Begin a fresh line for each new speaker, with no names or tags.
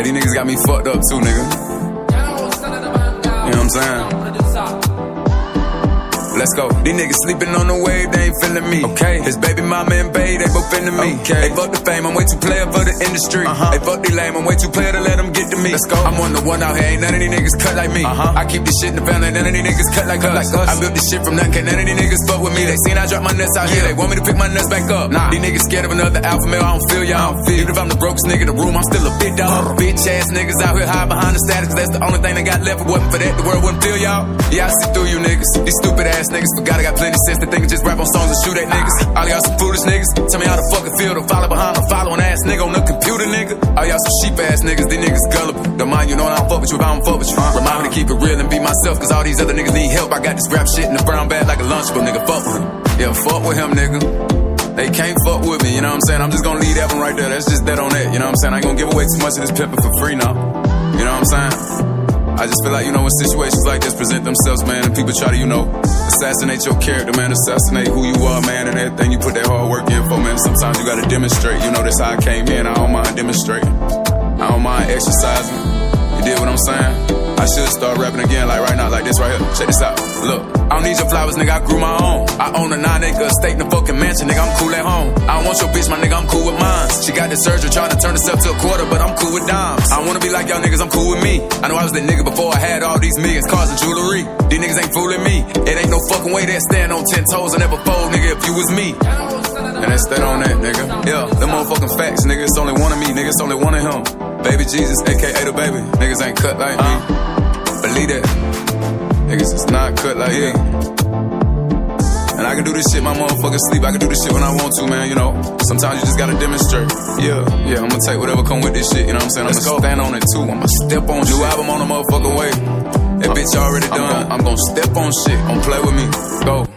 Yeah, these niggas got me fucked up too, nigga. You know what I'm saying? Let's go. These niggas sleeping on the wave, they ain't feeling me. Okay. His baby mama and bae, they both into me. Okay. They fuck the fame, I'm way too player for the industry. They fuck the lame, I'm way too player to let them get to me. Let's go. I'm on the one out here, ain't none of these niggas cut like me. I keep this shit in the family, none of these niggas cut like us. I built this shit from nothing, can't none of these niggas fuck with me. They seen I drop my nuts out here, they want me to pick my nuts back up. These niggas scared of another alpha male, I don't feel y'all. Even if I'm the brokest nigga in the room, I'm still a big dog. Bitch ass niggas out here hide behind the status, cause that's the only thing they got left. If it wasn't for that, the world wouldn't feel y'all. Yeah, I see through you niggas. These stupid ass niggas forgot I got plenty sense to think and just rap on songs and shoot at niggas. All y'all some foolish niggas. Tell me how the fuck it feel to follow behind a following ass nigga on the computer, nigga. All y'all some sheep ass niggas. These niggas gullible. Don't mind you know I don't fuck with you if I don't fuck with you. Remind me to keep it real and be myself, cause all these other niggas need help. I got this rap shit in the brown bag like a lunchable, nigga. Fuck with him. Yeah, fuck with him, nigga. They can't fuck with me, you know what I'm saying? I'm just gonna leave that one right there. That's just that on that, you know what I'm saying? I ain't gonna give away too much of this pimping for free now. You know what I'm saying? I just feel like, you know, when situations like this present themselves, man, and people try to, you know, assassinate your character, man, assassinate who you are, man, and everything you put that hard work in for, man. Sometimes you gotta demonstrate, you know, that's how I came in. I don't mind demonstrating. I don't mind exercising. You dig what I'm saying? I should start rapping again, like right now, like this right here. Check this out. Look, I don't need your flowers, nigga, I grew my own. I own a 9-acre estate in the fucking mansion, nigga, I'm cool at home. I don't want your bitch, my nigga, I'm cool with mine. She got this surgery trying to turn herself to a quarter, but I'm cool with dimes. I don't wanna be like y'all niggas, I'm cool with me. I know I was that nigga before I had all these millions, cars and jewelry. These niggas ain't fooling me. It ain't no fucking way they'd stand on 10 toes and never fold, nigga, if you was me. And that's that on that, nigga. Yeah, them motherfucking facts, nigga, it's only one of me, nigga, it's only one of him. Baby Jesus, aka the baby. Niggas ain't cut like me. Believe that. Niggas is not cut like me. And I can do this shit, my motherfucker sleep. I can do this shit when I want to, man, you know. Sometimes you just gotta demonstrate. Yeah, I'm gonna take whatever come with this shit, you know what I'm saying? I'm gonna stand on it too. I'm gonna step on you. Album on the motherfucking way. That bitch already done. I'm gonna step on shit. Don't play with me. Go.